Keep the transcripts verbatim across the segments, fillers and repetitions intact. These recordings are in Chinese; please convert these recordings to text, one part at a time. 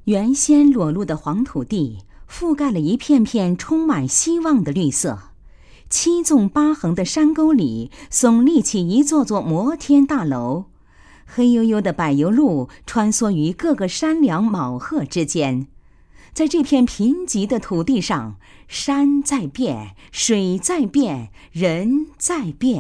原先裸露的黄土地覆盖了一片片充满希望的绿色，七纵八横的山沟里耸立起一座座摩天大楼，黑黝黝的柏油路穿梭于各个山梁卯鹤之间。在这片贫瘠的土地上，山在变，水在变，人在变。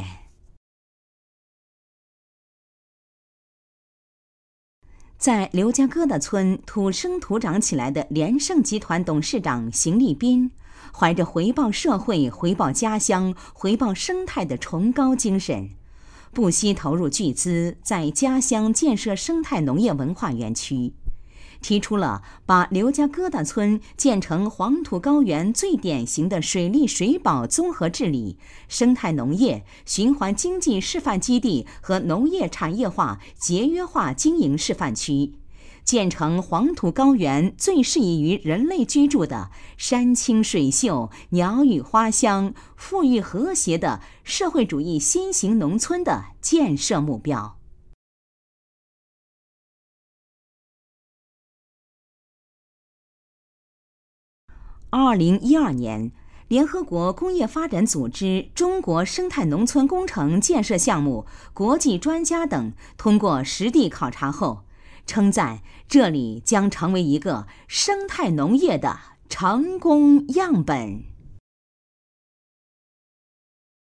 在刘家疙瘩村土生土长起来的联盛集团董事长邢立斌，怀着回报社会、回报家乡、回报生态的崇高精神，不惜投入巨资在家乡建设生态农业文化园区，提出了把刘家疙瘩村建成黄土高原最典型的水利水保综合治理、生态农业、循环经济示范基地和农业产业化节约化经营示范区，建成黄土高原最适宜于人类居住的山清水秀、鸟语花香、富裕和谐的社会主义新型农村的建设目标。二零一二年，联合国工业发展组织中国生态农村工程建设项目国际专家等通过实地考察后，称赞这里将成为一个生态农业的成功样本。